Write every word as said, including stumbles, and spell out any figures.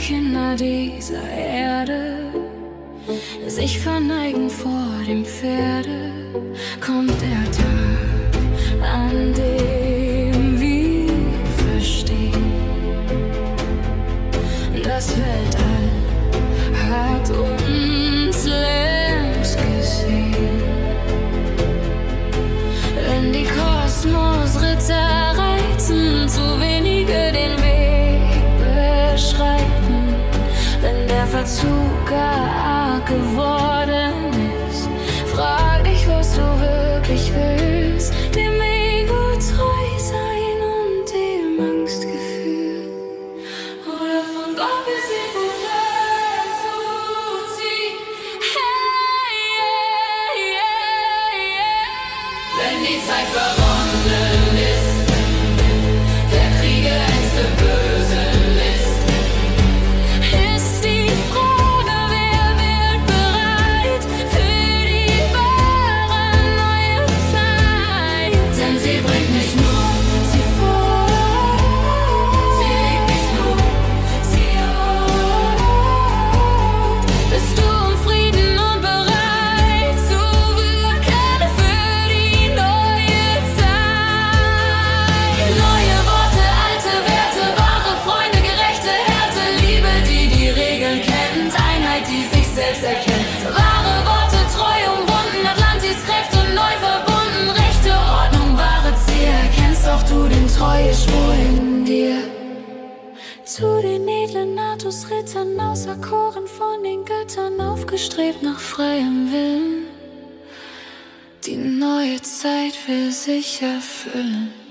Kinder dieser Erde sich verneigen vor dem Pferde, kommt der Tag, an dem wir verstehen, das Weltall hat uns längst gesehen. Wenn die Kosmosritter reiten, zu wenige den Weg beschreiten, wenn der Verzug gar arg geworden ist, frag dich, was du wirklich willst, dem Ego treu sein und dem Angstgefühl, oder von Gott gesehen woher zu ziehen. Hey, yeah, yeah, yeah. Wenn die Zeit verronnen ist, der Kriege ängste böse List, ist die Frage, wer wird bereit für die wahre neue Zeit. Denn sie bringt nicht nur, sie fordert, sie legt nicht nur, sie ordnet. Bist du um Frieden und bereit zu wirken für die neue Zeit? Neue Worte, alte Werte, wahre Freunde, gerechte Härte, Liebe, die die Regeln kennt, Einheit, die sich selbst erkennt. Wahre Worte, treu umwunden, Atlantis Kräfte neu verbunden, rechte Ordnung, wahre Ziel. Erkennst auch du den Treueschwur in dir? Zu den edlen Artus-Rittern auserkoren, von den Göttern aufgestrebt nach freiem Willen, die neue Zeit will sich erfüllen.